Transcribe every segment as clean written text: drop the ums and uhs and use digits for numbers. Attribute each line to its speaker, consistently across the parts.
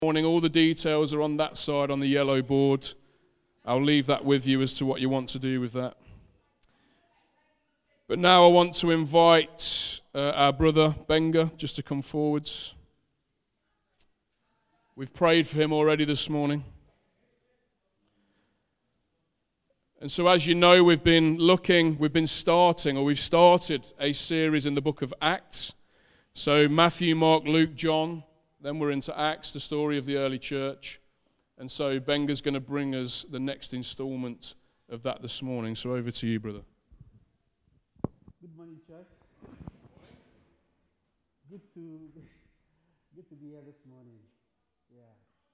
Speaker 1: Morning, all the details are on that side on the yellow board. I'll leave that with you as to what you want to do with that. But now I want to invite our brother Benga just to come forwards. We've prayed for him already this morning. And so as you know, we've started a series in the book of Acts. So Matthew, Mark, Luke, John, then we're into Acts, the story of the early church. And so Benga's going to bring us the next installment of that this morning. So over to you, brother.
Speaker 2: Good morning, church. Good to be here this morning. Yeah.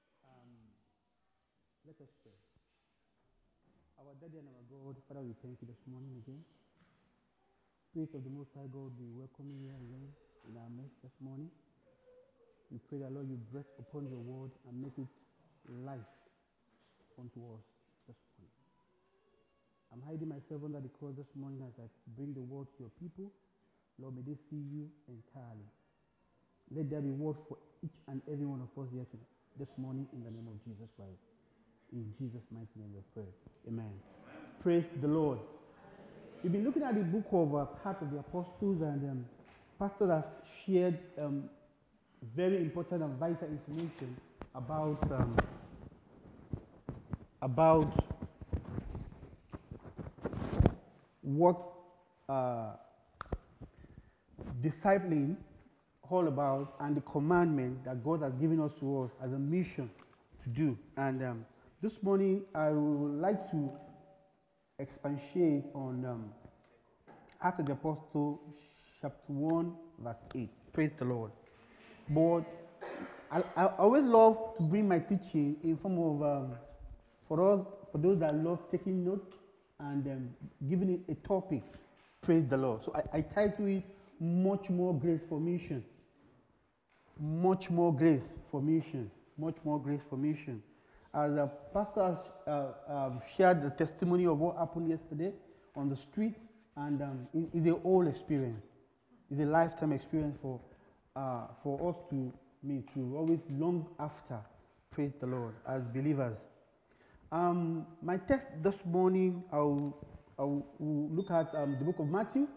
Speaker 2: Let us pray. Our Daddy and our God, Father, we thank you this morning again. Spirit of the Most High God, we welcome you here again in our midst this morning. We pray that, Lord, you breathe upon your word and make it life unto us this morning. I'm hiding myself under the cross this morning as I bring the word to your people. Lord, may they see you entirely. Let there be word for each and every one of us here this morning in the name of Jesus Christ. In Jesus' mighty name we pray. Amen. Praise the Lord. We've been looking at the book of Acts of the Apostles, and Pastor has shared very important and vital information about what discipling all about and the commandment that God has given us to us as a mission to do. And this morning I would like to expatiate on Acts of the Apostles chapter 1 verse 8. Praise the Lord. But I always love to bring my teaching in form of, for those that love taking notes and giving it a topic. Praise the Lord. So I title it, Much More Grace for Mission. Much more grace for mission. Much more grace for mission. As the pastor has shared the testimony of what happened yesterday on the street, and it's a whole experience. It's a lifetime experience for us to always long after. Praise the Lord as believers. My text this morning, I'll look at the book of Matthew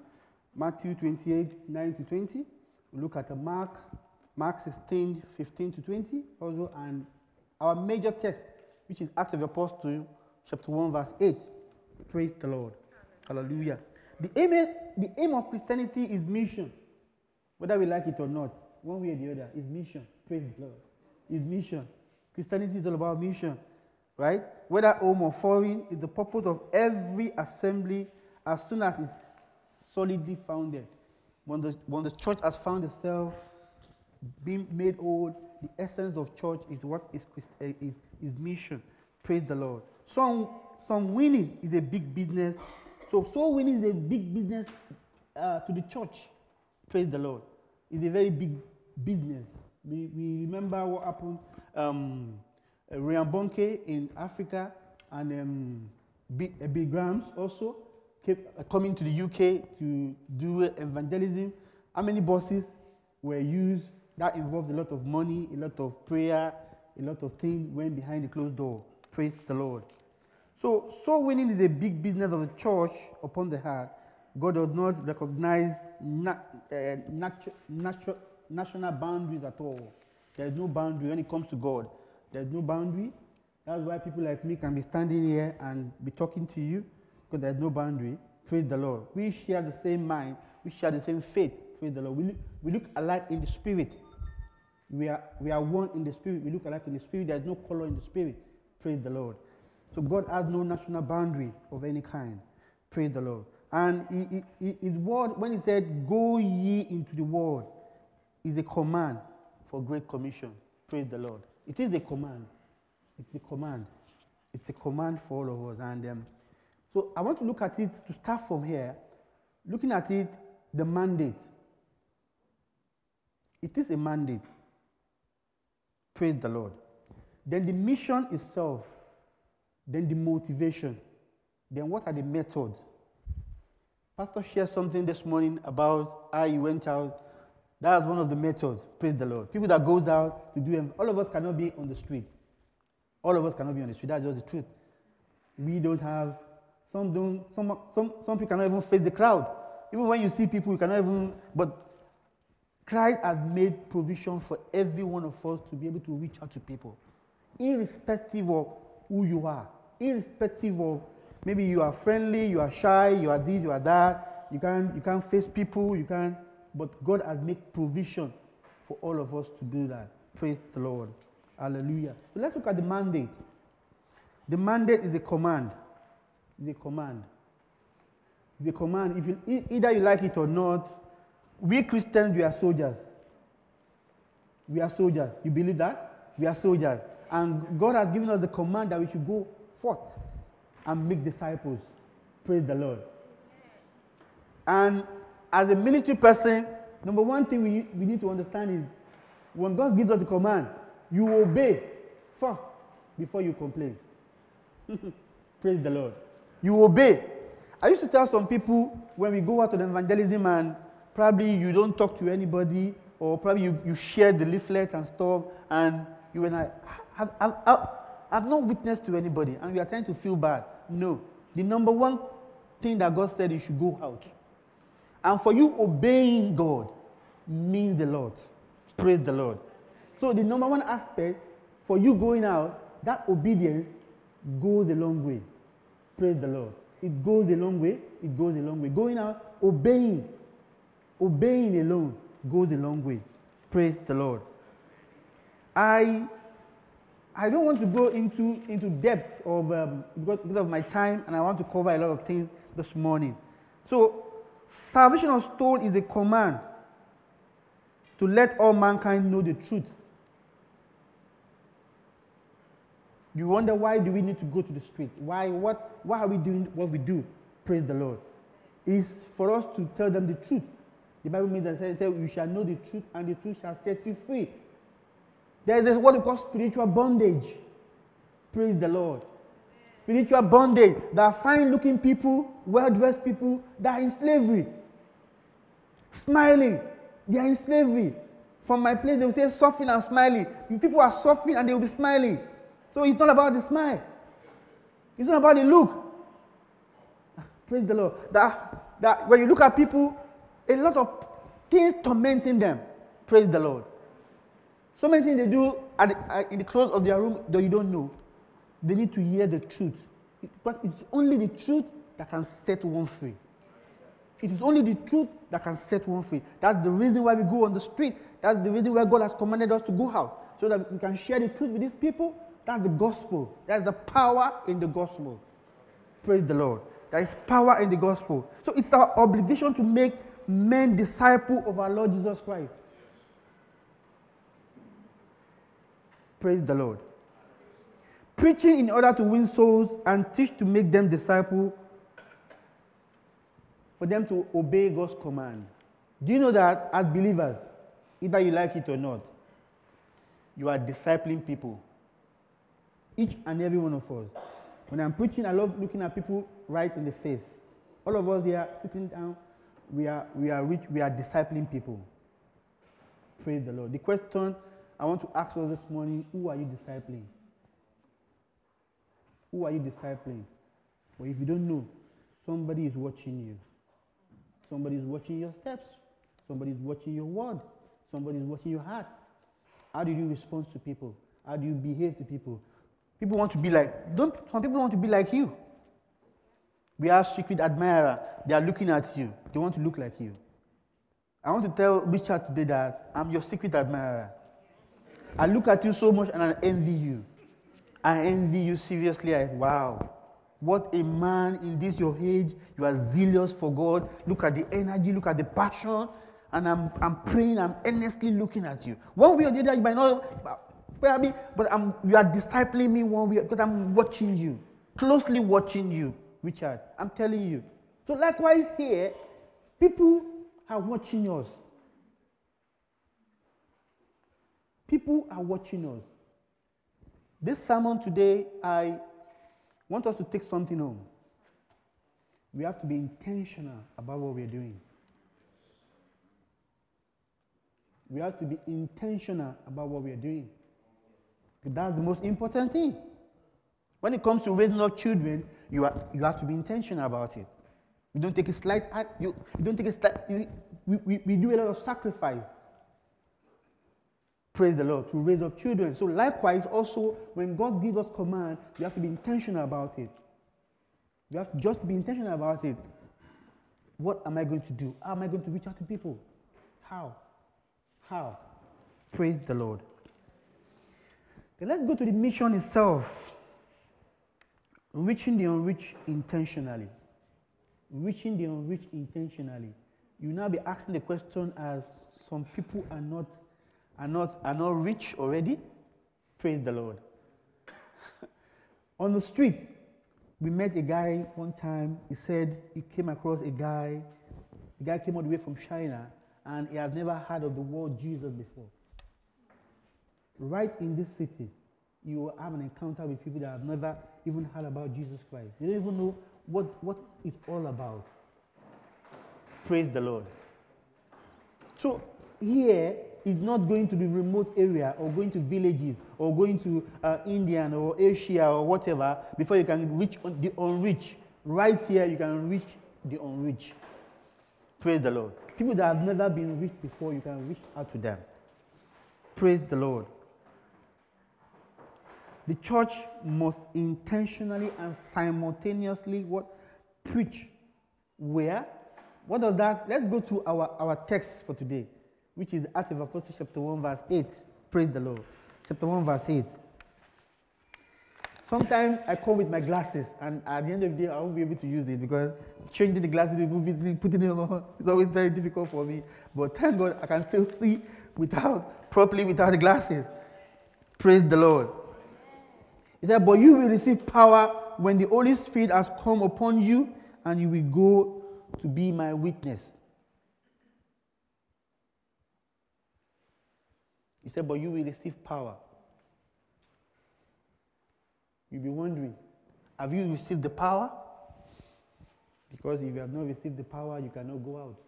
Speaker 2: 28, 9 to 20. We'll look at Mark 16, 15 to 20 also, and our major text, which is Acts of the Apostles, chapter 1, verse 8. Praise the Lord. Hallelujah. The aim of Christianity is mission. Whether we like it or not, one way or the other, is mission. Praise the Lord. It's mission. Christianity is all about mission, right? Whether home or foreign, is the purpose of every assembly as soon as it's solidly founded. When the church has found itself being made old, the essence of church is what is mission. Praise the Lord. Some winning is a big business. So winning is a big business to the church. Praise the Lord. It's a very big business. We remember what happened. Ryan Bonke in Africa and Bill Graham also kept coming to the UK to do evangelism. How many buses were used? That involves a lot of money, a lot of prayer, a lot of things went behind the closed door. Praise the Lord. So winning is a big business of the church upon the heart. God does not recognize national boundaries at all. There is no boundary when it comes to God. There is no boundary. That's why people like me can be standing here and be talking to you, because there is no boundary. Praise the Lord. We share the same mind. We share the same faith. Praise the Lord. We look alike in the spirit. We are one in the spirit. We look alike in the spirit. There is no color in the spirit. Praise the Lord. So God has no national boundary of any kind. Praise the Lord. And his word, when he said, "Go ye into the world," is a command for Great Commission. Praise the Lord. It is a command. It's a command. It's a command for all of us. And so I want to look at it to start from here, looking at it, the mandate. It is a mandate. Praise the Lord. Then the mission itself. Then the motivation. Then what are the methods? Pastor shared something this morning about how he went out That's one of the methods. Praise the Lord. People that goes out to do, all of us cannot be on the street. All of us cannot be on the street. That's just the truth. We don't have, some people cannot even face the crowd. Even when you see people, you cannot even, but Christ has made provision for every one of us to be able to reach out to people, irrespective of who you are, irrespective of, maybe you are friendly, you are shy, you are this, you are that, you can't face people, but God has made provision for all of us to do that. Praise the Lord. Hallelujah. So let's look at the mandate. The mandate is a command. It's a command. It's a command. If either you like it or not, we Christians, we are soldiers. We are soldiers. You believe that? We are soldiers. And God has given us the command that we should go forth and make disciples. Praise the Lord. And as a military person, number one thing we need to understand is when God gives us the command, you obey first before you complain. Praise the Lord. You obey. I used to tell some people when we go out on evangelism and probably you don't talk to anybody, or probably you share the leaflet and stuff, and you and I have no witness to anybody, and we are trying to feel bad. No. The number one thing that God said, you should go out. And for you, obeying God means a lot. Praise the Lord. So the number one aspect for you going out, that obedience goes a long way. Praise the Lord. It goes a long way. It goes a long way. Going out, obeying alone goes a long way. Praise the Lord. I don't want to go into depth of because of my time, and I want to cover a lot of things this morning. So, salvation of soul is a command to let all mankind know the truth. You wonder, why do we need to go to the street? Why are we doing what we do? Praise the Lord. It's for us to tell them the truth. The Bible means that you shall know the truth, and the truth shall set you free. There is what we call spiritual bondage. Praise the Lord. Spiritual bondage. There are fine-looking people, well-dressed people that are in slavery. Smiling. They are in slavery. From my place, they will say suffering and smiling. People are suffering and they will be smiling. So it's not about the smile. It's not about the look. Praise the Lord. That when you look at people, a lot of things tormenting them. Praise the Lord. So many things they do in the close of their room that you don't know. They need to hear the truth. But it's only the truth that can set one free. It is only the truth that can set one free. That's the reason why we go on the street. That's the reason why God has commanded us to go out, so that we can share the truth with these people. That's the gospel. That's the power in the gospel. Praise the Lord. There is power in the gospel. So it's our obligation to make men disciples of our Lord Jesus Christ. Praise the Lord. Preaching in order to win souls and teach to make them disciples, for them to obey God's command. Do you know that as believers, either you like it or not, you are discipling people? Each and every one of us. When I'm preaching, I love looking at people right in the face. All of us here sitting down, we are discipling people. Praise the Lord. The question I want to ask us this morning, who are you discipling? Who are you discipling? Or if you don't know, somebody is watching you. Somebody is watching your steps. Somebody is watching your word. Somebody is watching your heart. How do you respond to people? How do you behave to people? People want to be like, some people want to be like you. We have secret admirer. They are looking at you. They want to look like you. I want to tell Richard today that I'm your secret admirer. I look at you so much and I envy you. I envy you seriously. Wow. What a man in this your age. You are zealous for God. Look at the energy. Look at the passion. And I'm praying. I'm earnestly looking at you. One way or the other, you might not, probably, but you are discipling me one way because I'm watching you. Closely watching you, Richard. I'm telling you. So likewise here, people are watching us. People are watching us. This sermon today, I want us to take something home. We have to be intentional about what we're doing. We have to be intentional about what we are doing. That's the most important thing. When it comes to raising up children, you have to be intentional about it. You don't take a slight act. You don't take a slight. We do a lot of sacrifice. Praise the Lord, to raise up children. So likewise, also, when God gives us command, you have to be intentional about it. You have to just be intentional about it. What am I going to do? How am I going to reach out to people? How? Praise the Lord. Then let's go to the mission itself. Reaching the unreached intentionally. Reaching the unreached intentionally. You now be asking the question, as some people are not rich already. Praise the Lord. On the street, we met a guy one time. He said he came across a guy. The guy came all the way from China, and he has never heard of the word Jesus before. Right in this city, you will have an encounter with people that have never even heard about Jesus Christ. They don't even know what it's all about. Praise the Lord. So here is not going to the remote area or going to villages or going to India or Asia or whatever before you can reach the unreached. Right here you can reach the unreached. Praise the Lord. People that have never been reached before, you can reach out to them. Praise the Lord. The church must intentionally and simultaneously preach. Where? What does that? Let's go to our text for today, which is Acts of the Apostles chapter 1 verse 8. Praise the Lord. Chapter 1 verse 8. Sometimes I come with my glasses, and at the end of the day, I won't be able to use it because changing the glasses, putting it on, it's always very difficult for me. But thank God I can still see properly without the glasses. Praise the Lord. He said, but you will receive power when the Holy Spirit has come upon you, and you will go to be my witness. He said, but you will receive power. You'll be wondering, have you received the power? Because if you have not received the power, you cannot go out.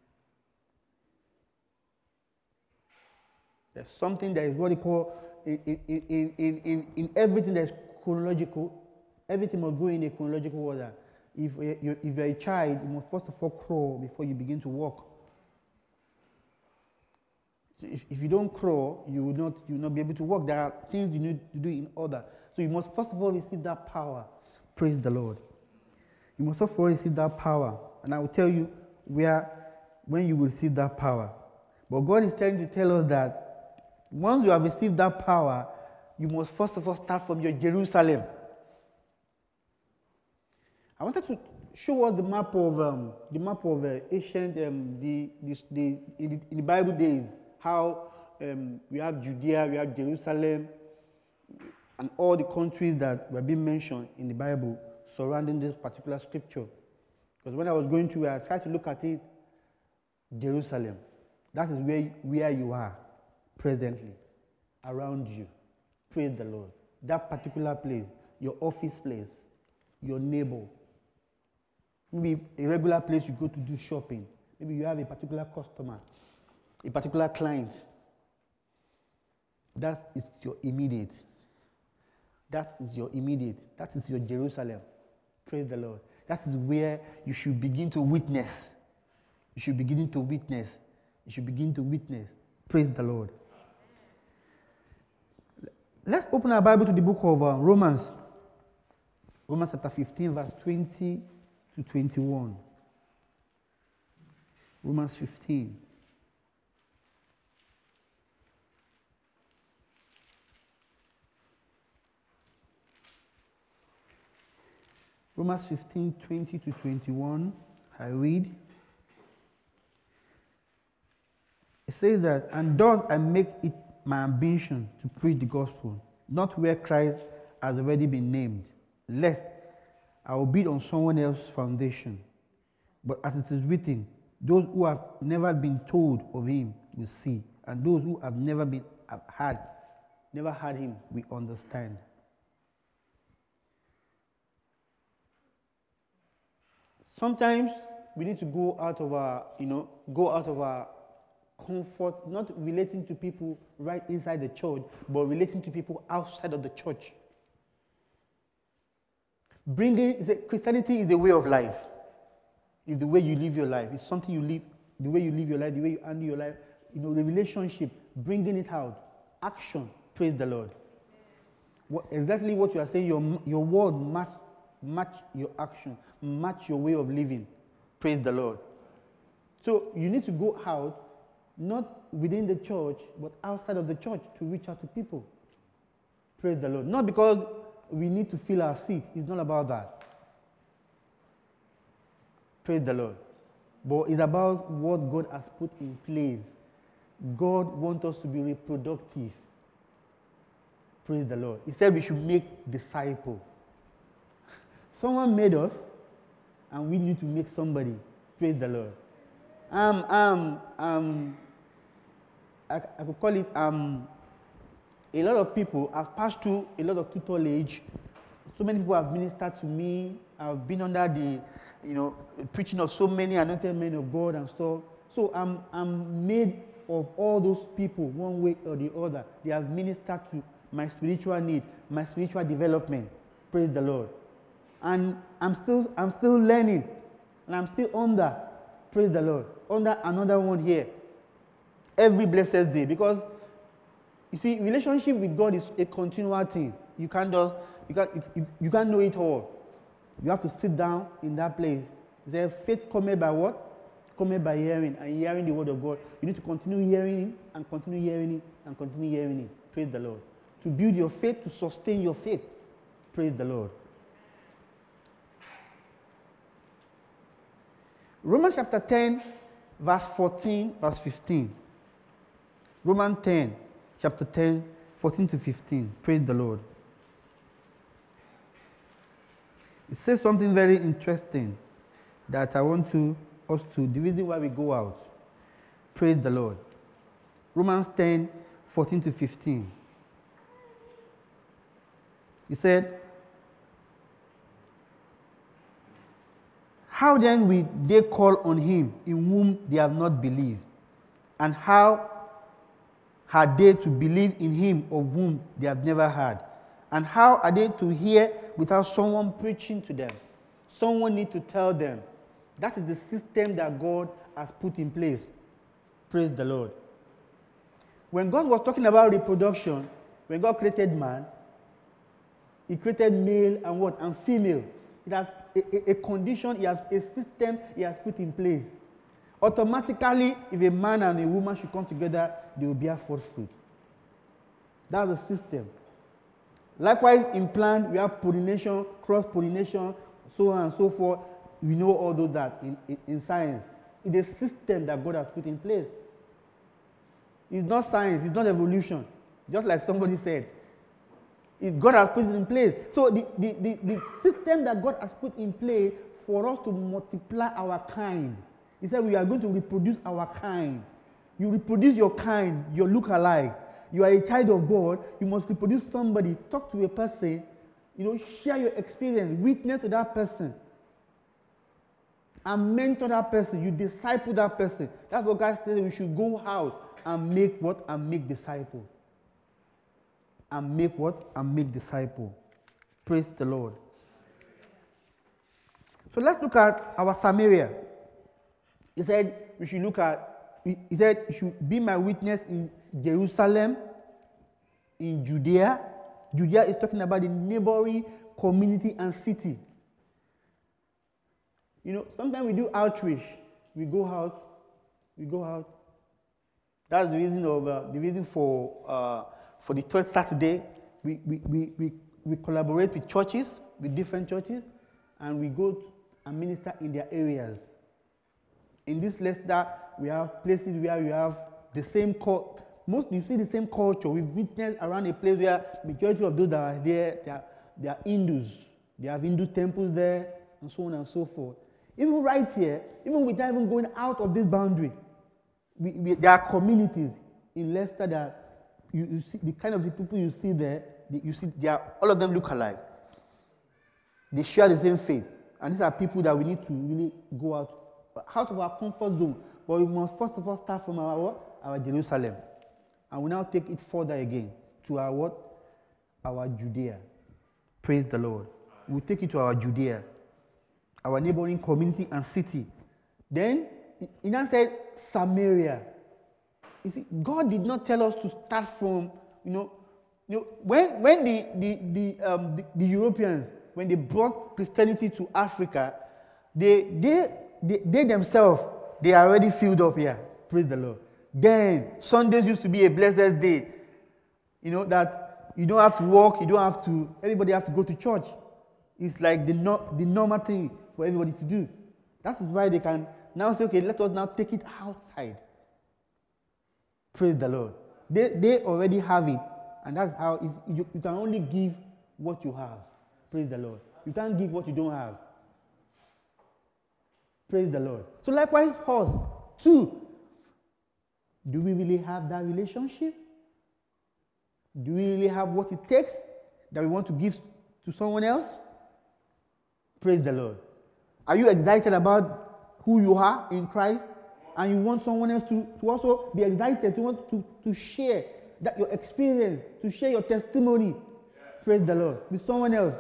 Speaker 2: There's something that is what they call, in everything that is chronological, everything must go in a chronological order. If you're a child, you must first of all crawl before you begin to walk. So if you don't crawl, you will not be able to walk. There are things you need to do in order. So you must first of all receive that power. Praise the Lord. You must first of all receive that power. And I will tell you when you will receive that power. But God is trying to tell us that once you have received that power, you must first of all start from your Jerusalem. I wanted to show us the map of ancient in the Bible days, how we have Judea, we have Jerusalem, and all the countries that were being mentioned in the Bible surrounding this particular scripture. Because when I was going through, I tried to look at it, Jerusalem. That is where you are presently, around you. Praise the Lord. That particular place, your office place, your neighbor. Maybe a regular place you go to do shopping. Maybe you have a particular customer, a particular client. That is your immediate. That is your immediate. That is your Jerusalem. Praise the Lord. That is where you should begin to witness. You should begin to witness. You should begin to witness. Praise the Lord. Let's open our Bible to the book of Romans. Romans chapter 15, verse 20 to 21. Romans 15. Romans 15, 20 to 21. I read. It says that, and thus I make it my ambition to preach the gospel, not where Christ has already been named, lest I will build on someone else's foundation. But as it is written, those who have never been told of him will see, and those who have never heard him will understand. Sometimes we need to go out of our comfort, not relating to people right inside the church, but relating to people outside of the church. Christianity is a way of life. It's the way you live your life. It's something you live, the way you live your life, the way you handle your life. The relationship, bringing it out, action. Praise the Lord. Exactly what you are saying, your word must match your action, match your way of living. Praise the Lord. So you need to go out, not within the church, but outside of the church to reach out to people. Praise the Lord. Not because we need to fill our seat. It's not about that. Praise the Lord. But it's about what God has put in place. God wants us to be reproductive. Praise the Lord. He said we should make disciples. Someone made us, and we need to make somebody. Praise the Lord. I could call it, a lot of people have passed through a lot of tutelage. So many people have ministered to me. I've been under the, preaching of so many anointed men of God and stuff. So I'm made of all those people, one way or the other. They have ministered to my spiritual need, my spiritual development. Praise the Lord. And I'm still learning, and I'm still under. Praise the Lord. Under another one here. Every blessed day, because you see, relationship with God is a continual thing. You can't know it all. You have to sit down in that place. Their faith cometh by what? Cometh by hearing, and hearing the word of God. You need to continue hearing it, and continue hearing it, and continue hearing it. Praise the Lord. To build your faith, to sustain your faith. Praise the Lord. Romans chapter 10, verse 14, verse 15. Romans 10, chapter 10, 14 to 15. Praise the Lord. It says something very interesting that I want us to, the reason why we go out. Praise the Lord. Romans 10, 14 to 15. He said, how then will they call on him in whom they have not believed? And how had they to believe in him of whom they have never heard? And how are they to hear without someone preaching to them? Someone needs to tell them. That is the system that God has put in place. Praise the Lord. When God was talking about reproduction, when God created man, he created male and what? And female. It has a condition, he has a system he has put in place. Automatically, if a man and a woman should come together, they will bear forth fruit. That's the system. Likewise, in plant, we have pollination, cross-pollination, so on and so forth. We know all those that in science. It's a system that God has put in place. It's not science, it's not evolution. Just like somebody said. God has put it in place. So the system that God has put in place for us to multiply our kind. He said we are going to reproduce our kind. You reproduce your kind, your look-alike. You are a child of God. You must reproduce somebody. Talk to a person. Share your experience. Witness to that person. And mentor that person. You disciple that person. That's what God says we should go out and make what? And make disciples. And make what? And make disciples. Praise the Lord. So let's look at our Samaria. He said we should look at, he said you should be my witness in Jerusalem, in Judea. Judea is talking about the neighboring community and city. Sometimes we do outreach. We go out. That's the reason for the third Saturday. We collaborate with churches, with different churches, and we go and minister in their areas. In this Leicester, we have places where we have the same you see the same culture. We've witnessed around a place where majority of those that are there, they are Hindus. They have Hindu temples there, and so on and so forth. Even right here, even without even going out of this boundary, there are communities in Leicester that you see the kind of the people you see there. All of them look alike. They share the same faith, and these are people that we need to really go out of our comfort zone. But we must first of all start from our what? Our Jerusalem. And we now take it further again to our what? Our Judea. Praise the Lord. We take it to our Judea, our neighboring community and city. Then, he now said Samaria. You see, God did not tell us to start from, when the Europeans, when they brought Christianity to Africa, they themselves, they are already filled up here. Praise the Lord. Then, Sundays used to be a blessed day. That you don't have to work, everybody have to go to church. It's like the normal thing for everybody to do. That is why they can now say, okay, let us now take it outside. Praise the Lord. They already have it. And that's how you can only give what you have. Praise the Lord. You can't give what you don't have. Praise the Lord. So likewise, us too. Do we really have that relationship? Do we really have what it takes that we want to give to someone else? Praise the Lord. Are you excited about who you are in Christ? And you want someone else to also be excited, to want to share that your experience, to share your testimony, praise the Lord, with someone else.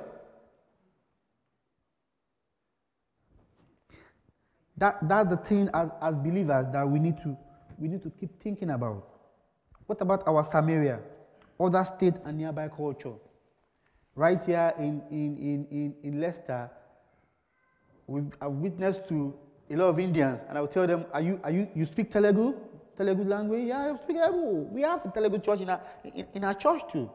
Speaker 2: That's the thing as believers that we need to keep thinking about. What about our Samaria, other state and nearby culture? Right here in Leicester, I've witnessed to a lot of Indians, and I will tell them, you speak Telugu language? Yeah, I speak Telugu. We have a Telugu church in our church too.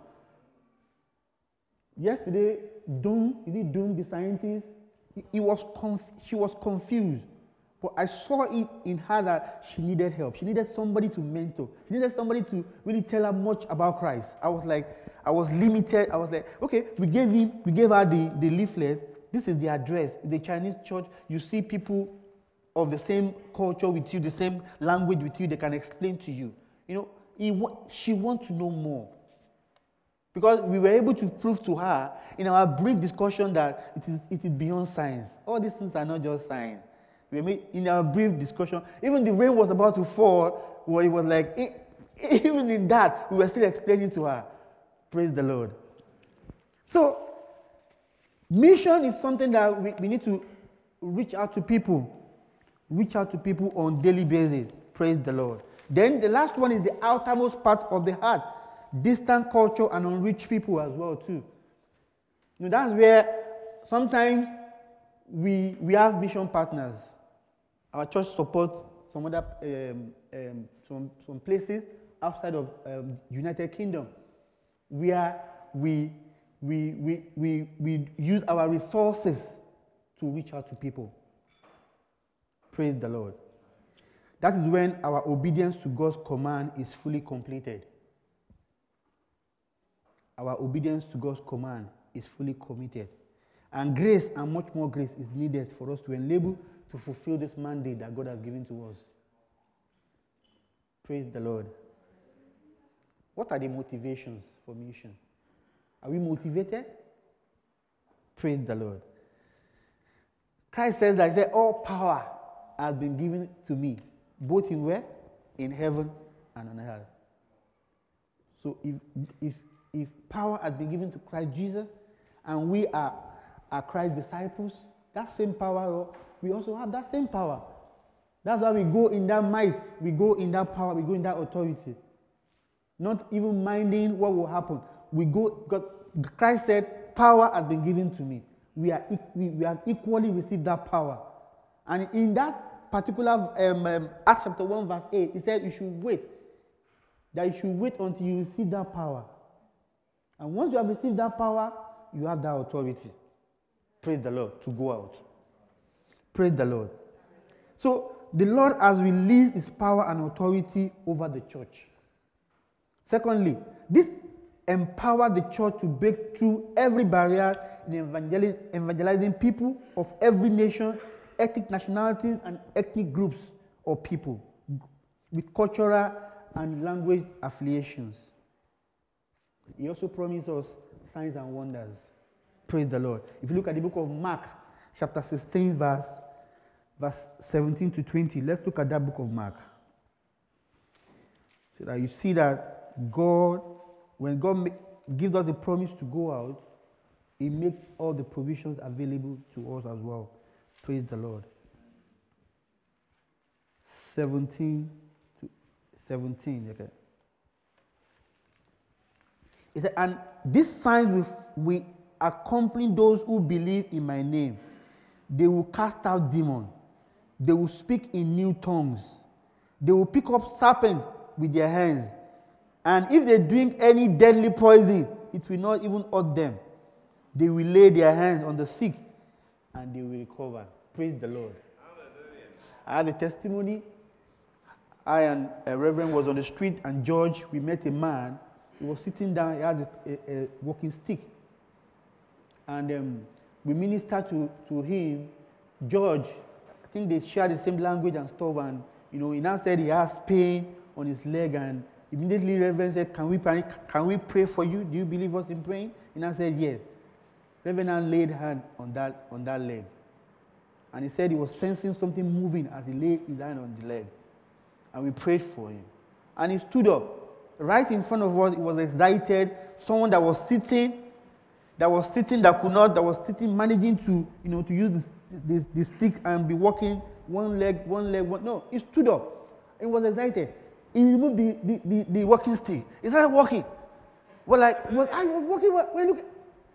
Speaker 2: Yesterday, Doom, the scientist? She was confused. But I saw it in her that she needed help. She needed somebody to mentor. She needed somebody to really tell her much about Christ. I was limited. I was like, okay, we gave her the leaflet. This is the address. The Chinese church. You see people of the same culture with you, the same language with you, they can explain to you. She wants to know more. Because we were able to prove to her in our brief discussion that it is beyond science. All these things are not just science. In our brief discussion, even the rain was about to fall, where it was like, even in that, we were still explaining to her. Praise the Lord. So, mission is something that we need to reach out to people. Reach out to people on a daily basis. Praise the Lord. Then the last one is the outermost part of the heart. Distant culture and unreached people as well too. That's where sometimes we have mission partners. Our church supports some other some places outside of United Kingdom, where we use our resources to reach out to people. Praise the Lord. That is when our obedience to God's command is fully completed. Our obedience to God's command is fully committed. And grace and much more grace is needed for us to enable to fulfill this mandate that God has given to us. Praise the Lord. What are the motivations for mission? Are we motivated? Praise the Lord. Christ says that all power has been given to me, both in where? In heaven and on earth. So if power has been given to Christ Jesus, and we are Christ's disciples, that same power, we also have that same power. That's why we go in that might, we go in that power, we go in that authority. Not even minding what will happen. We go, because Christ said, power has been given to me. We have equally received that power. And in that particular Acts chapter 1 verse 8, he said you should wait. That you should wait until you receive that power. And once you have received that power, you have that authority. Praise the Lord, to go out. Praise the Lord. So, the Lord has released his power and authority over the church. Secondly, this empowers the church to break through every barrier in evangelizing people of every nation, ethnic nationalities, and ethnic groups or people with cultural and language affiliations. He also promised us signs and wonders. Praise the Lord. If you look at the book of Mark, chapter 16, verse 17 to 20, let's look at that book of Mark. So that you see that God, when God gives us the promise to go out, He makes all the provisions available to us as well. Praise the Lord. 17 to 17. Okay. He said, and these signs will accompany those who believe in my name. They will cast out demons. They will speak in new tongues. They will pick up serpents with their hands. And if they drink any deadly poison, it will not even hurt them. They will lay their hands on the sick and they will recover. Praise the Lord. Hallelujah. I had a testimony. I and a reverend was on the street, and George, we met a man. He was sitting down. He had a walking stick. And we ministered to him. George, I think they shared the same language and stuff. And, he now said he has pain on his leg. And immediately Reverend said, can we pray for you? Do you believe us in praying? He now said, yes. Reverend laid hand on that leg. And he said he was sensing something moving as he laid his hand on the leg. And we prayed for him. And he stood up. Right in front of us, he was excited. Someone that was sitting, managing to use the stick and be walking one leg. No, he stood up. He was excited. He removed the walking stick. He started walking. I was walking. Look.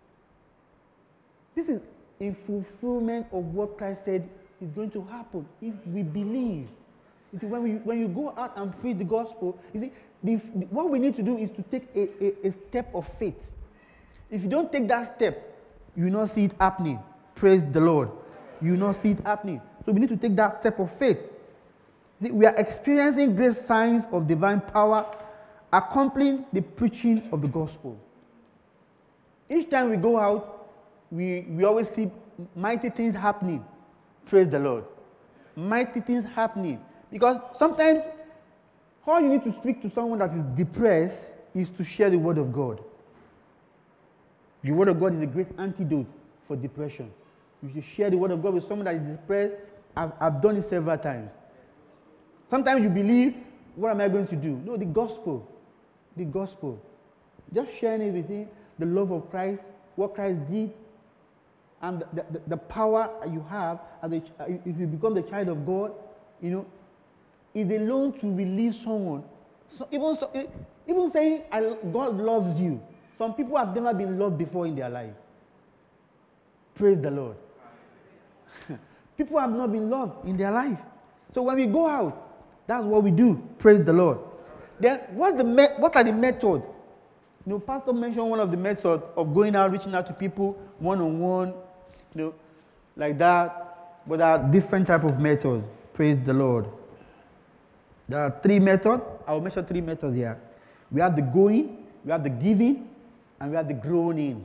Speaker 2: This is in fulfillment of what Christ said is going to happen if we believe. You see, when you go out and preach the gospel, you see, what we need to do is to take a step of faith. If you don't take that step, you will not see it happening. Praise the Lord. You will not see it happening. So we need to take that step of faith. See, we are experiencing great signs of divine power accompanying the preaching of the gospel. Each time we go out, we always see mighty things happening. Praise the Lord. Mighty things happening. Because sometimes all you need to speak to someone that is depressed is to share the word of God. The word of God is a great antidote for depression. You should share the word of God with someone that is depressed. I've done it several times. Sometimes you believe, what am I going to do? No, the gospel. The gospel. Just sharing everything, the love of Christ, what Christ did, and the power you have if you become the child of God, is alone to release someone. So even saying God loves you. Some people have never been loved before in their life. Praise the Lord. People have not been loved in their life. So when we go out, that's what we do. Praise the Lord. Then what are the methods? Pastor mentioned one of the methods of going out, reaching out to people one-on-one, like that. But there are different type of methods. Praise the Lord. There are 3 methods. I will mention 3 methods here. We have the going, we have the giving, and we have the groaning.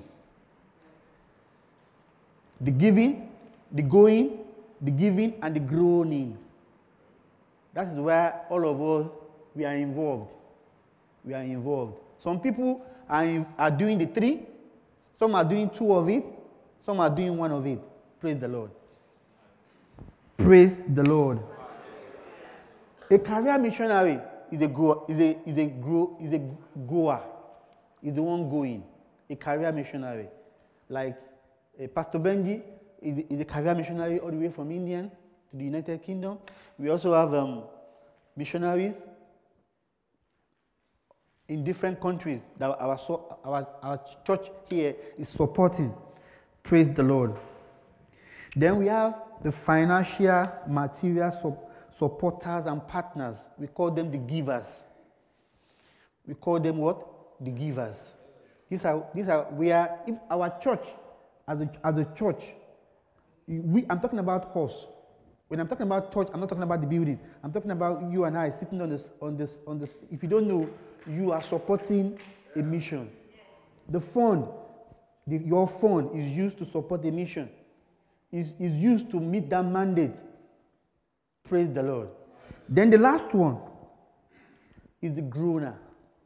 Speaker 2: The giving, the going, the giving, and the groaning. That is where all of us, we are involved. We are involved. Some people are doing the 3. Some are doing 2 of it. Some are doing 1 of it. Praise the Lord. Praise the Lord. A career missionary is a goer. Is the one going. A career missionary. Like Pastor Benji is a career missionary all the way from India to the United Kingdom. We also have missionaries in different countries that our church here is supporting. Praise the Lord. Then we have the financial, material supporters and partners. We call them the givers. We call them what? The givers. These are if our church, as a church, I'm talking about us. When I'm talking about church, I'm not talking about the building. I'm talking about you and I sitting on this. If you don't know, you are supporting a mission. The fund, your fund is used to support a mission. Is used to meet that mandate. Praise the Lord. Then the last one is the groaner.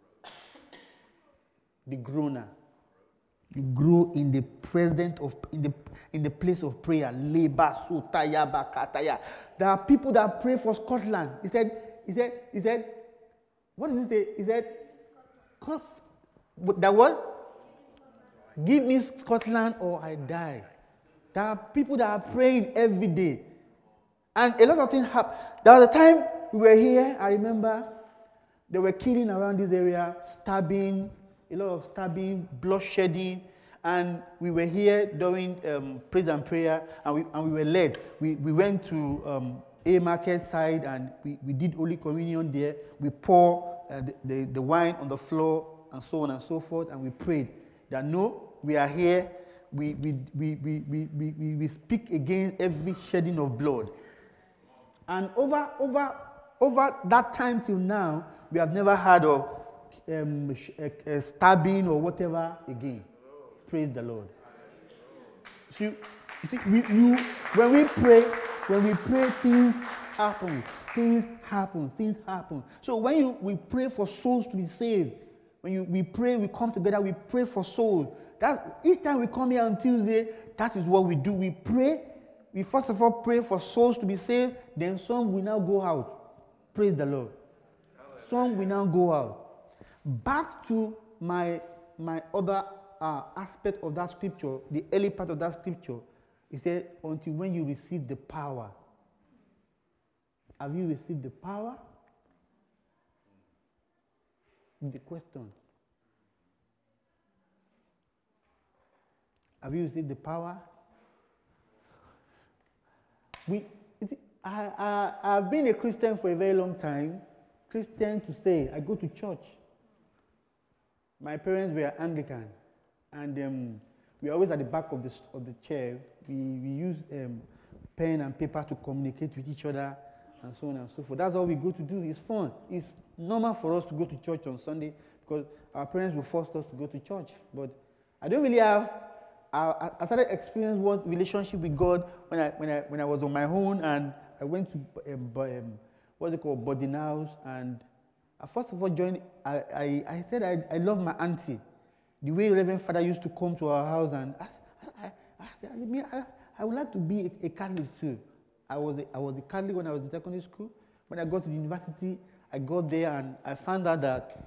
Speaker 2: The groaner. You grow in the presence of in the place of prayer. There are people that pray for Scotland. He said, What does it say? He said, that what? Give me Scotland or I die. There are people that are praying every day. And a lot of things happen. There was a time we were here, I remember, they were killing around this area, stabbing, a lot of stabbing, blood shedding. And we were here doing praise and prayer, and we were led. We went to A Market side, and we did Holy Communion there. We pour the wine on the floor, and so on and so forth, and we prayed that no, we are here. We speak against every shedding of blood. And over that time till now, we have never heard of stabbing or whatever again. Praise the Lord. You see, when we pray, things happen. So when we pray for souls to be saved, we pray, we come together, we pray for souls. That each time we come here on Tuesday, that is what we do. We pray. We first of all pray for souls to be saved. Then some will now go out. Praise the Lord. Some will now go out. Back to my other aspect of that scripture, the early part of that scripture, it said, until when you receive the power. Have you received the power? The question. Have you received the power? I've been a Christian for a very long time. Christian to say, I go to church. My parents were Anglican, and we are always at the back of the chair. We use pen and paper to communicate with each other, and so on and so forth. That's all we go to do. It's fun. It's normal for us to go to church on Sunday because our parents will force us to go to church. But I don't really have. I started experiencing what relationship with God when I was on my own, and I went to what's it called, boarding house, and I first of all joined. I said I love my auntie, the way Reverend Father used to come to our house, and I said I would like to be a Catholic too. I was a Catholic when I was in secondary school. When I got to the university, I got there and I found out that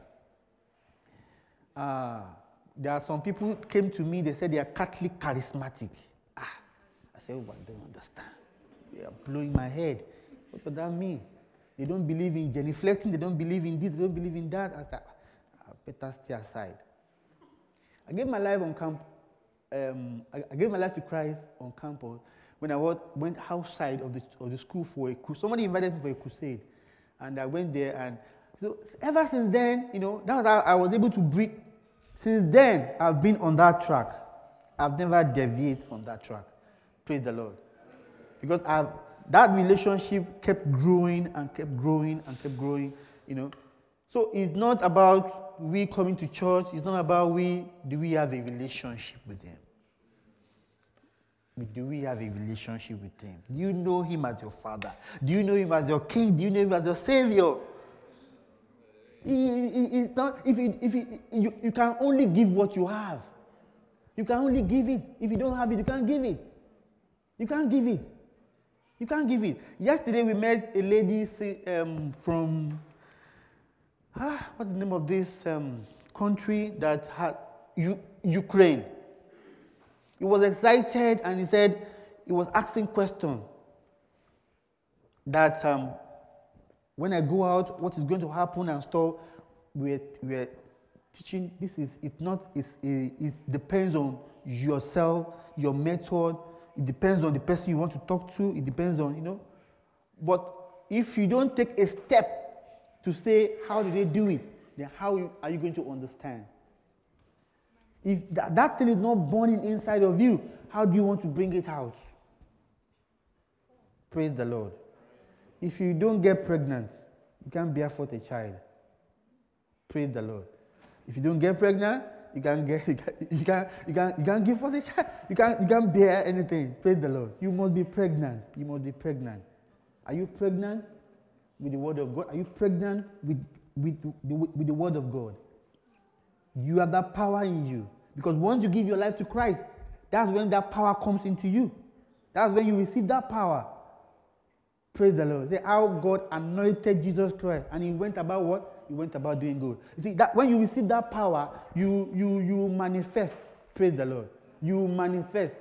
Speaker 2: there are some people who came to me, they said they are Catholic charismatic. I said, oh, I don't understand. They are blowing my head. What does that mean? They don't believe in genuflecting, they don't believe in this, they don't believe in that. I said, I better stay aside. I gave my life on camp. I gave my life to Christ on campus when I went outside of the school for a crusade. Somebody invited me for a crusade, and I went there. And so ever since then, that was how I was able to breathe. Since then, I've been on that track. I've never deviated from that track. Praise the Lord. Because that relationship kept growing and kept growing and kept growing, So it's not about we coming to church. It's not about do we have a relationship with Him? Do we have a relationship with Him? Do you know Him as your Father? Do you know Him as your King? Do you know Him as your Savior? It's not, you can only give what you have. You can only give it. If you don't have it, you can't give it. You can't give it. You can't give it. Yesterday we met a lady from, what's the name of this country that had Ukraine. He was excited and he said, he was asking questions that when I go out, what is going to happen and stuff. We're teaching. It depends on yourself, your method. It depends on the person you want to talk to. It depends on, But if you don't take a step to say, how do they do it? Then how are you going to understand? If that thing is not burning inside of you, how do you want to bring it out? Praise the Lord. If you don't get pregnant, you can't bear forth a child. Praise the Lord. If you don't get pregnant, you can't give forth a child. You can't bear anything. Praise the Lord. You must be pregnant. You must be pregnant. Are you pregnant with the Word of God? Are you pregnant with the Word of God? You have that power in you. Because once you give your life to Christ, that's when that power comes into you. That's when you receive that power. Praise the Lord. Say how God anointed Jesus Christ. And He went about what? you went about doing good. You see, that when you receive that power, you manifest. Praise the Lord. You manifest.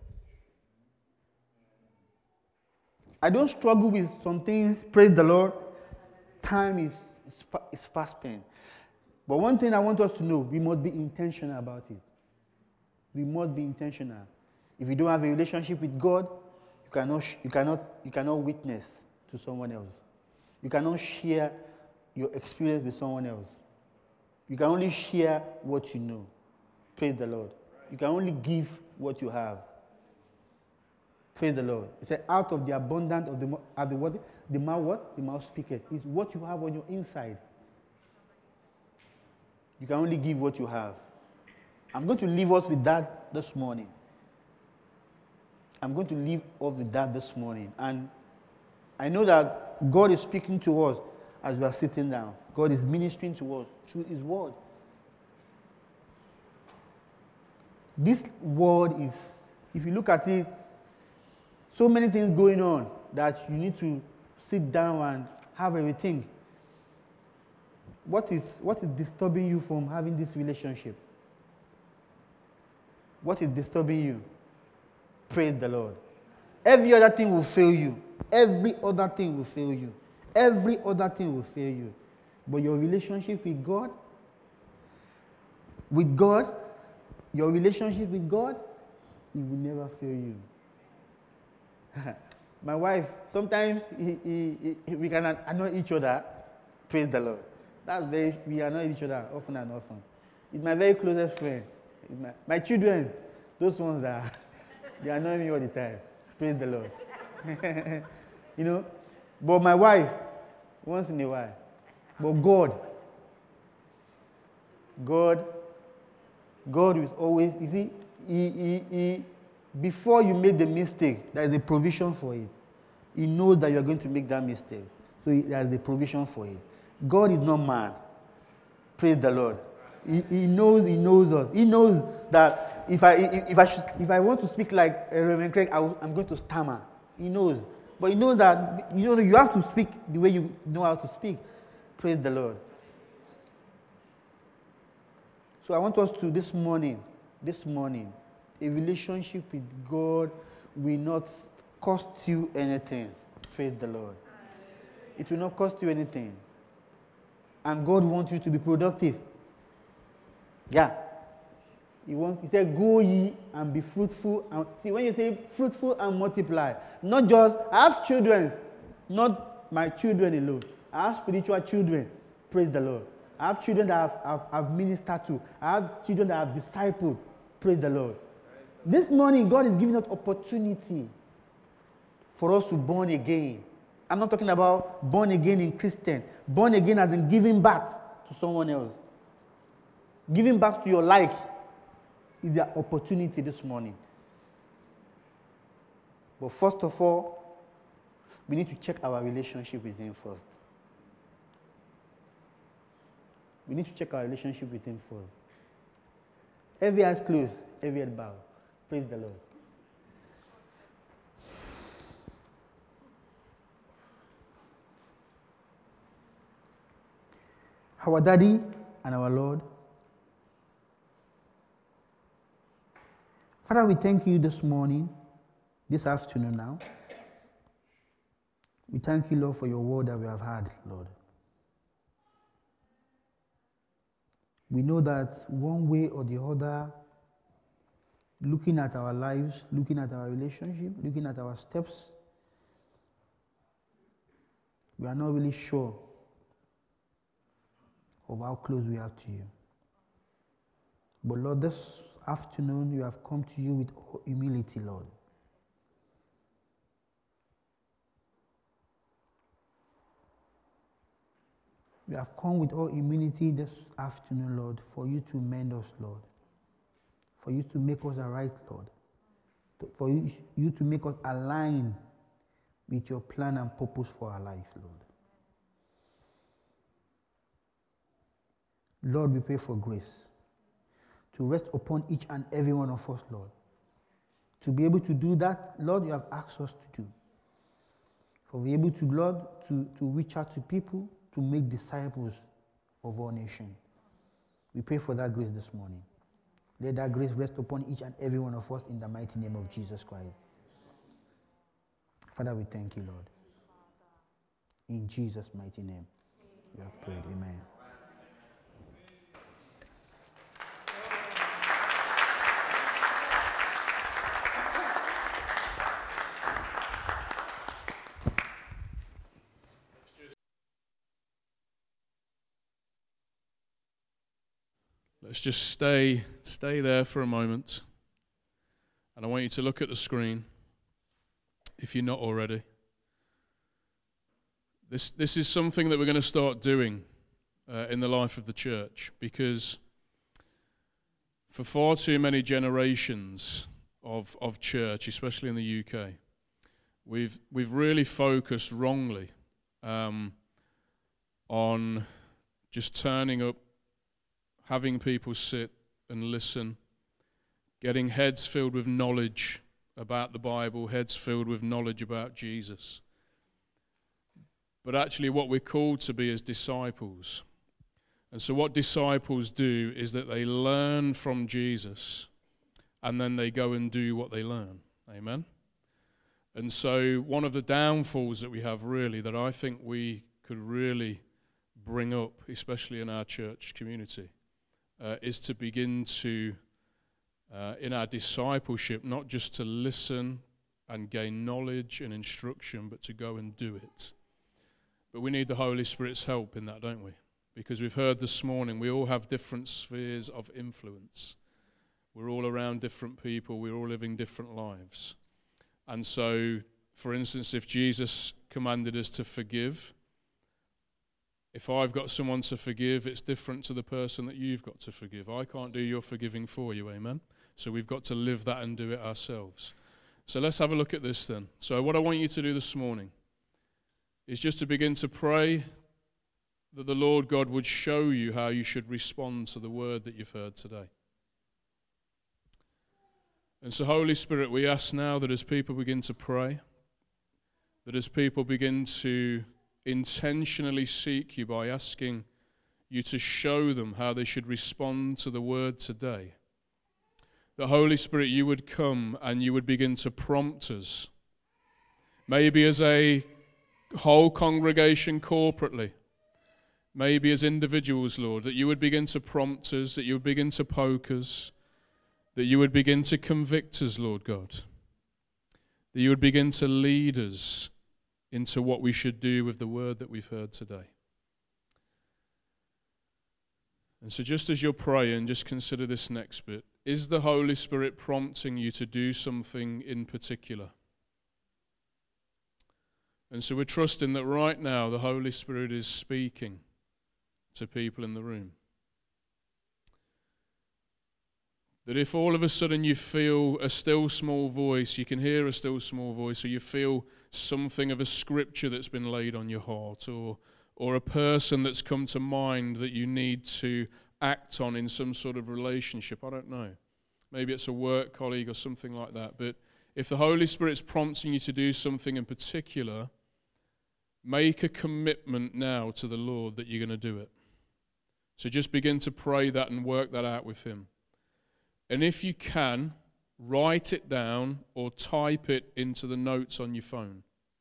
Speaker 2: I don't struggle with some things. Praise the Lord. Time is fast spent. But one thing I want us to know, we must be intentional about it. We must be intentional. If you don't have a relationship with God, you cannot witness to someone else. You cannot share your experience with someone else. You can only share what you know. Praise the Lord. You can only give what you have. Praise the Lord. It said, out of the abundance of the mouth, what? The mouth speaketh. It's what you have on your inside. You can only give what you have. I'm going to leave us with that this morning. I'm going to leave us with that this morning. And I know that God is speaking to us as we are sitting down. God is ministering to us through His word. This word is, if you look at it, so many things going on that you need to sit down and have everything. What is disturbing you from having this relationship? What is disturbing you? Praise the Lord. Every other thing will fail you. Every other thing will fail you. Every other thing will fail you. But your relationship with God, your relationship with God, it will never fail you. My wife, sometimes we can annoy each other. Praise the Lord. We annoy each other often and often. It's my very closest friend. My children, those ones they annoy me all the time. Praise the Lord. You know, but my wife, once in a while. But God is always, you see, He before you make the mistake, there is a provision for it. He knows that you are going to make that mistake. So there is a provision for it. God is not man. Praise the Lord. He knows us. He knows that if I want to speak like Reverend Craig, I'm going to stammer. He knows. But He knows that you have to speak the way you know how to speak. Praise the Lord. So I want us to this morning, a relationship with God will not cost you anything. Praise the Lord. It will not cost you anything. And God wants you to be productive. Yeah. He said, go ye and be fruitful. And see, when you say fruitful and multiply, not just, I have children, not my children alone. I have spiritual children. Praise the Lord. I have children that I've ministered to. I have children that I've discipled. Praise the Lord. This morning, God is giving us opportunity for us to born again. I'm not talking about born again in Christian. Born again as in giving back to someone else. Giving back to your life is the opportunity this morning. But first of all, we need to check our relationship with Him first. We need to check our relationship with Him first. Every eyes closed, every head bowed. Praise the Lord. Our Daddy and our Lord, Father, we thank you this morning, this afternoon now. We thank you, Lord, for your word that we have had, Lord. We know that one way or the other, looking at our lives, looking at our relationship, looking at our steps, we are not really sure of how close we are to you. But Lord, this afternoon we have come to you with humility, Lord. We have come with all humility this afternoon, Lord, for you to mend us, Lord. For you to make us aright, Lord. For you to make us align with your plan and purpose for our life, Lord. Lord, we pray for grace to rest upon each and every one of us, Lord. To be able to do that, Lord, you have asked us to do. For be able to, Lord, to reach out to people, to make disciples
Speaker 3: of all nations. We pray for that grace this morning. Let that grace rest upon each and every one of us in the mighty name of Jesus Christ. Father, we thank you, Lord. In Jesus' mighty name, we have prayed. Amen.
Speaker 1: Let's just stay there for a moment. And I want you to look at the screen, if you're not already. This is something that we're going to start doing in the life of the church, because for far too many generations of church, especially in the UK, we've really focused wrongly on just turning up, having people sit and listen, getting heads filled with knowledge about the Bible, heads filled with knowledge about Jesus. But actually what we're called to be as disciples. And so what disciples do is that they learn from Jesus and then they go and do what they learn. Amen? And so one of the downfalls that we have really, that I think we could really bring up, especially in our church community, is to begin to, in our discipleship, not just to listen and gain knowledge and instruction, but to go and do it. But we need the Holy Spirit's help in that, don't we? Because we've heard this morning, we all have different spheres of influence. We're all around different people. We're all living different lives. And so, for instance, if Jesus commanded us to forgive, if I've got someone to forgive, it's different to the person that you've got to forgive. I can't do your forgiving for you, amen? So we've got to live that and do it ourselves. So let's have a look at this then. So what I want you to do this morning is just to begin to pray that the Lord God would show you how you should respond to the word that you've heard today. And so, Holy Spirit, we ask now that as people begin to pray, that as people begin to intentionally seek you by asking you to show them how they should respond to the word today, the Holy Spirit, you would come and you would begin to prompt us, maybe as a whole congregation corporately, maybe as individuals, Lord, that you would begin to prompt us, that you would begin to poke us, that you would begin to convict us, Lord God, that you would begin to lead us into what we should do with the word that we've heard today. And so just as you're praying, just consider this next bit. Is the Holy Spirit prompting you to do something in particular? And so we're trusting that right now the Holy Spirit is speaking to people in the room. That if all of a sudden you feel a still small voice, you can hear a still small voice, or you feel something of a scripture that's been laid on your heart, or a person that's come to mind that you need to act on in some sort of relationship, I don't know. Maybe it's a work colleague or something like that. But if the Holy Spirit's prompting you to do something in particular, make a commitment now to the Lord that you're going to do it. So just begin to pray that and work that out with Him. And if you can, write it down or type it into the notes on your phone.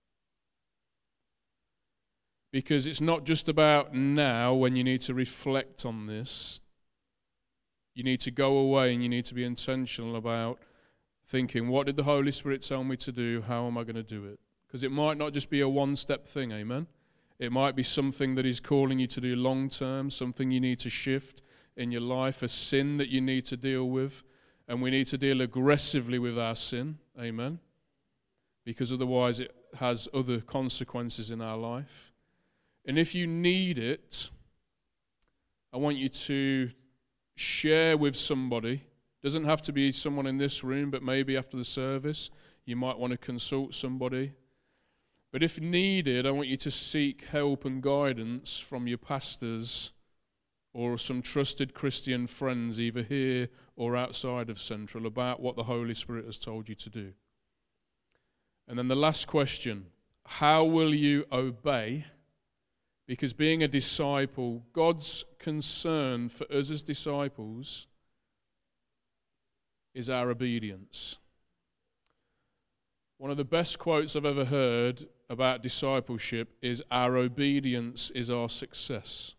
Speaker 1: Because it's not just about now when you need to reflect on this. You need to go away and you need to be intentional about thinking, what did the Holy Spirit tell me to do? How am I going to do it? Because it might not just be a one-step thing, amen? It might be something that He's calling you to do long-term, something you need to shift in your life, a sin that you need to deal with, and we need to deal aggressively with our sin, amen? Because otherwise it has other consequences in our life. And if you need it, I want you to share with somebody. It doesn't have to be someone in this room, but maybe after the service, you might want to consult somebody. But if needed, I want you to seek help and guidance from your pastors or some trusted Christian friends, either here or outside of Central, about what the Holy Spirit has told you to do. And then the last question, how will you obey Because being a disciple, God's concern for us as disciples is our obedience. One of the best quotes I've ever heard about discipleship is, "Our obedience is our success."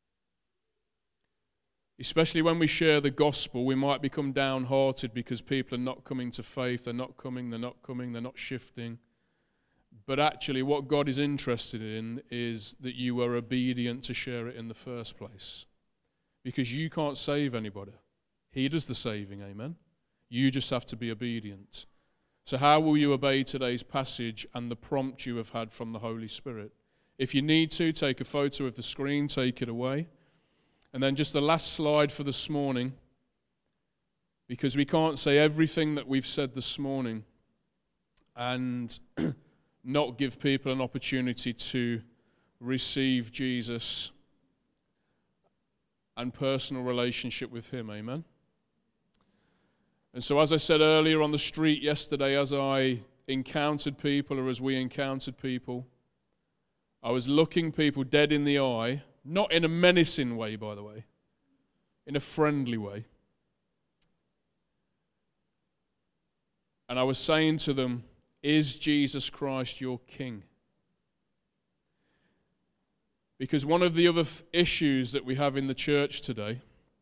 Speaker 1: Especially when we share the gospel, we might become downhearted because people are not coming to faith, they're not coming, they're not shifting. But actually what God is interested in is that you are obedient to share it in the first place. Because you can't save anybody. He does the saving, amen? You just have to be obedient. So how will you obey today's passage and the prompt you have had from the Holy Spirit? If you need to, take a photo of the screen, take it away. And then just the last slide for this morning, because we can't say everything that we've said this morning and not give people an opportunity to receive Jesus and personal relationship with Him, amen? And so as I said earlier on the street yesterday, as I encountered people, or as we encountered people, I was looking people dead in the eye, not in a menacing way, by the way, in a friendly way. And I was saying to them, "Is Jesus Christ your King?" Because one of the other issues that we have in the church today,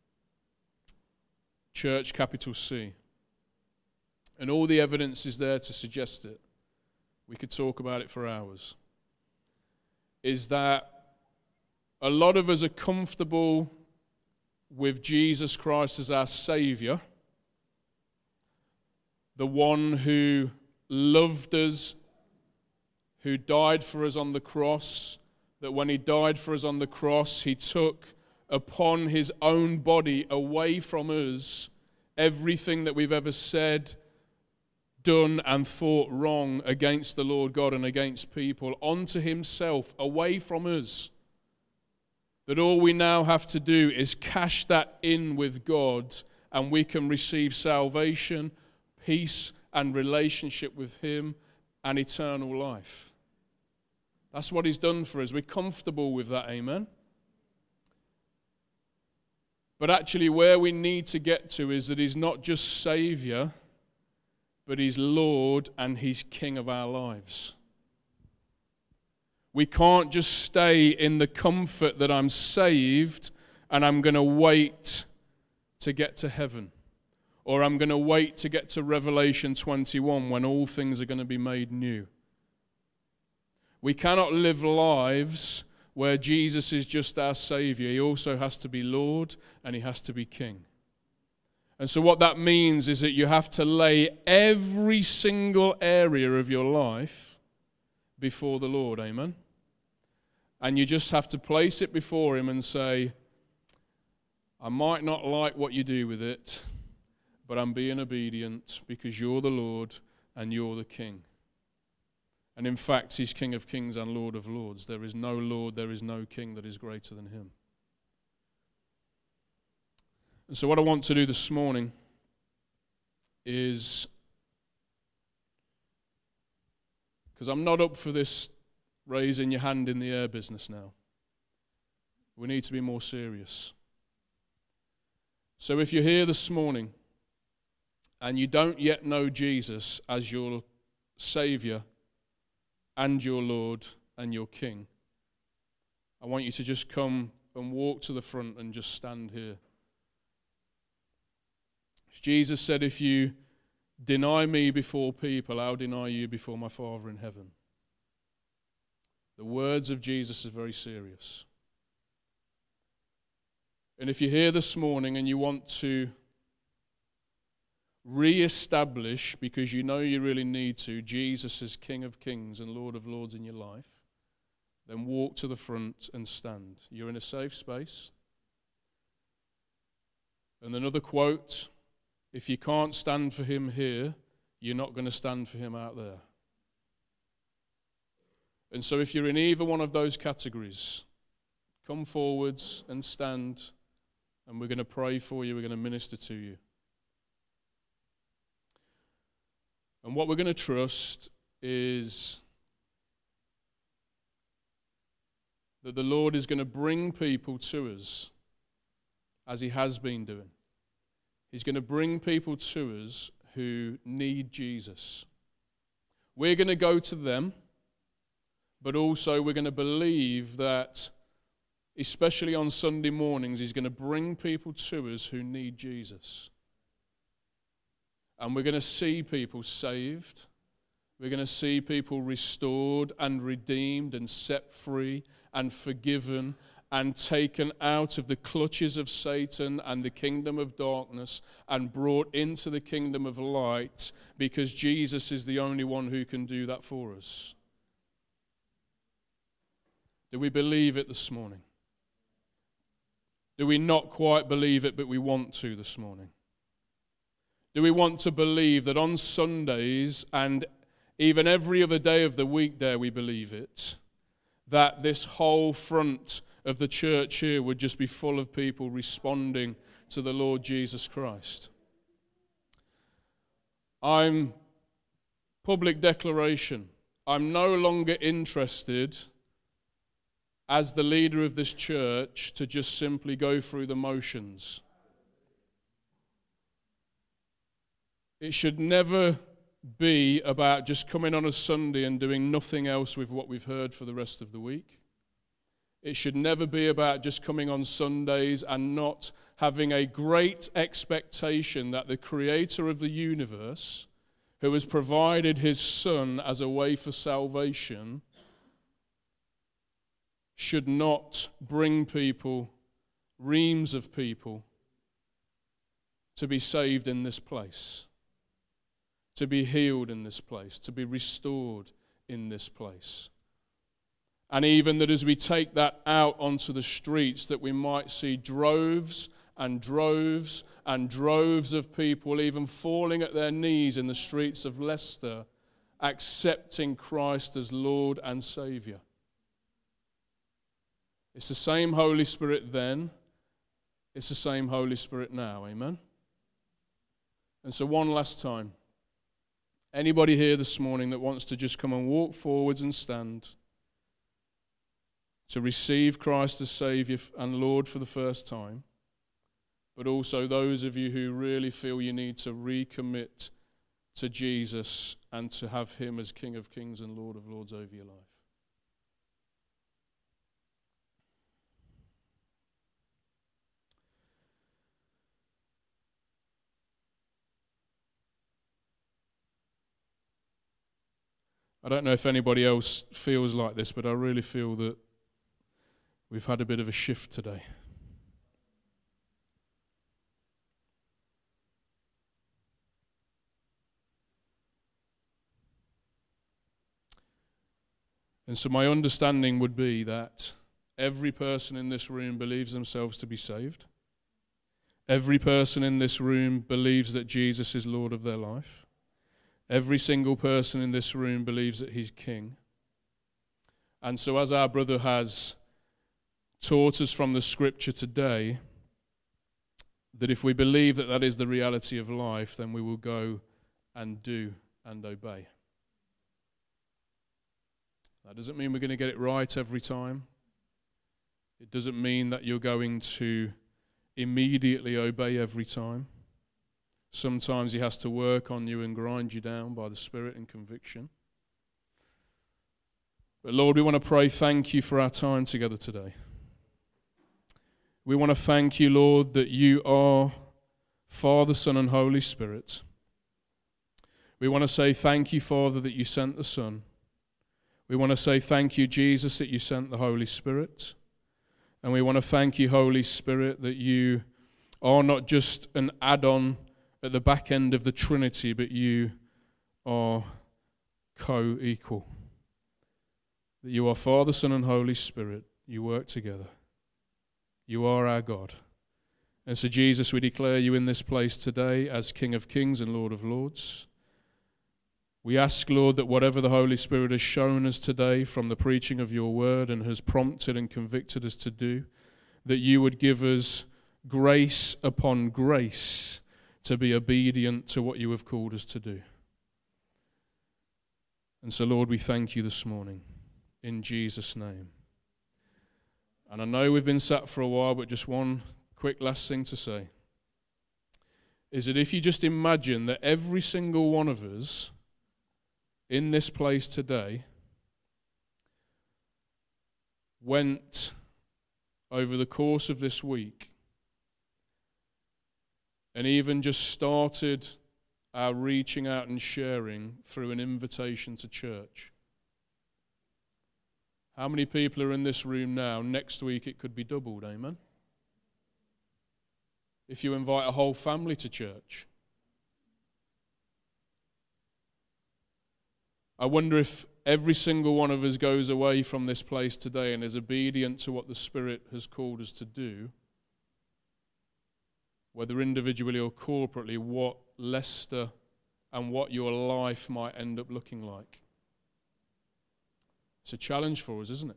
Speaker 1: church capital C, and all the evidence is there to suggest it, we could talk about it for hours, is that a lot of us are comfortable with Jesus Christ as our Savior, the one who loved us, who died for us on the cross, that when He died for us on the cross, He took upon His own body away from us everything that we've ever said, done and thought wrong against the Lord God and against people, onto Himself, away from us. That all we now have to do is cash that in with God, and we can receive salvation, peace, and relationship with Him, and eternal life. That's what He's done for us. We're comfortable with that, amen? But actually where we need to get to is that He's not just Savior, but He's Lord and He's King of our lives. We can't just stay in the comfort that I'm saved and I'm going to wait to get to heaven. Or I'm going to wait to get to Revelation 21 when all things are going to be made new. We cannot live lives where Jesus is just our Savior. He also has to be Lord and He has to be King. And so what that means is that you have to lay every single area of your life before the Lord, amen? And you just have to place it before Him and say, "I might not like what you do with it, but I'm being obedient because You're the Lord and You're the King." And in fact, He's King of kings and Lord of lords. There is no Lord, there is no King that is greater than Him. And so what I want to do this morning is, because I'm not up for this raising your hand in the air business now. We need to be more serious. So if you're here this morning and you don't yet know Jesus as your Savior and your Lord and your King, I want you to just come and walk to the front and just stand here. Jesus said, "If you deny me before people, I'll deny you before my Father in heaven." The words of Jesus are very serious. And if you're here this morning and you want to re-establish, because you know you really need to, Jesus as King of kings and Lord of lords in your life, then walk to the front and stand. You're in a safe space. And another quote, "If you can't stand for Him here, you're not going to stand for Him out there." And so if you're in either one of those categories, come forwards and stand, and we're going to pray for you, we're going to minister to you. And what we're going to trust is that the Lord is going to bring people to us as he has been doing. He's going to bring people to us who need Jesus. We're going to go to them, but also we're going to believe that, especially on Sunday mornings, he's going to bring people to us who need Jesus. And we're going to see people saved. We're going to see people restored and redeemed and set free and forgiven and taken out of the clutches of Satan and the kingdom of darkness and brought into the kingdom of light, because Jesus is the only one who can do that for us. Do we believe it this morning? Do we not quite believe it, but we want to this morning? Do we want to believe that on Sundays and even every other day of the week, dare we believe it, that this whole front of the church here would just be full of people responding to the Lord Jesus Christ? Public declaration, I'm no longer interested as the leader of this church to just simply go through the motions. It should never be about just coming on a Sunday and doing nothing else with what we've heard for the rest of the week. It should never be about just coming on Sundays and not having a great expectation that the creator of the universe, who has provided his Son as a way for salvation, should not bring people, reams of people, to be saved in this place, to be healed in this place, to be restored in this place. And even that as we take that out onto the streets, that we might see droves and droves and droves of people even falling at their knees in the streets of Leicester, accepting Christ as Lord and Saviour. It's the same Holy Spirit then, it's the same Holy Spirit now, amen? And so one last time, anybody here this morning that wants to just come and walk forwards and stand to receive Christ as Saviour and Lord for the first time, but also those of you who really feel you need to recommit to Jesus and to have him as King of Kings and Lord of Lords over your life. I don't know if anybody else feels like this, but I really feel that we've had a bit of a shift today. And so my understanding would be that every person in this room believes themselves to be saved. Every person in this room believes that Jesus is Lord of their life. Every single person in this room believes that he's King. And so as our brother has taught us from the scripture today, that if we believe that that is the reality of life, then we will go and do and obey. That doesn't mean we're going to get it right every time. It doesn't mean that you're going to immediately obey every time. Sometimes he has to work on you and grind you down by the Spirit and conviction. But Lord, we want to pray thank you for our time together today. We want to thank you, Lord, that you are Father, Son, and Holy Spirit. We want to say thank you, Father, that you sent the Son. We want to say thank you, Jesus, that you sent the Holy Spirit. And we want to thank you, Holy Spirit, that you are not just an add-on at the back end of the Trinity, but you are co-equal. That you are Father, Son, and Holy Spirit. You work together. You are our God. And so, Jesus, we declare you in this place today as King of Kings and Lord of Lords. We ask, Lord, that whatever the Holy Spirit has shown us today from the preaching of your word and has prompted and convicted us to do, that you would give us grace upon grace to be obedient to what you have called us to do. And so, Lord, we thank you this morning in Jesus' name. And I know we've been sat for a while, but just one quick last thing to say is that if you just imagine that every single one of us in this place today went over the course of this week and even just started our reaching out and sharing through an invitation to church. How many people are in this room now? Next week it could be doubled, amen? If you invite a whole family to church. I wonder if every single one of us goes away from this place today and is obedient to what the Spirit has called us to do, whether individually or corporately, what Leicester and what your life might end up looking like. It's a challenge for us, isn't it?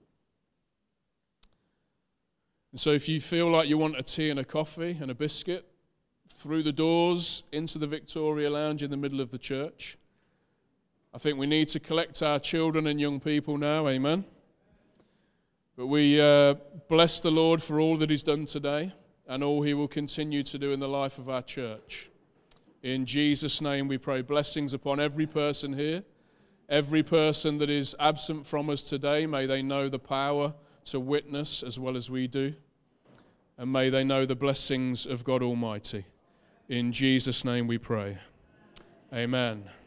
Speaker 1: And so if you feel like you want a tea and a coffee and a biscuit, through the doors into the Victoria Lounge in the middle of the church. I think we need to collect our children and young people now, amen? But we bless the Lord for all that He's done today and all He will continue to do in the life of our church. In Jesus' name we pray blessings upon every person here, every person that is absent from us today. May they know the power to witness as well as we do. And may they know the blessings of God Almighty. In Jesus' name we pray. Amen.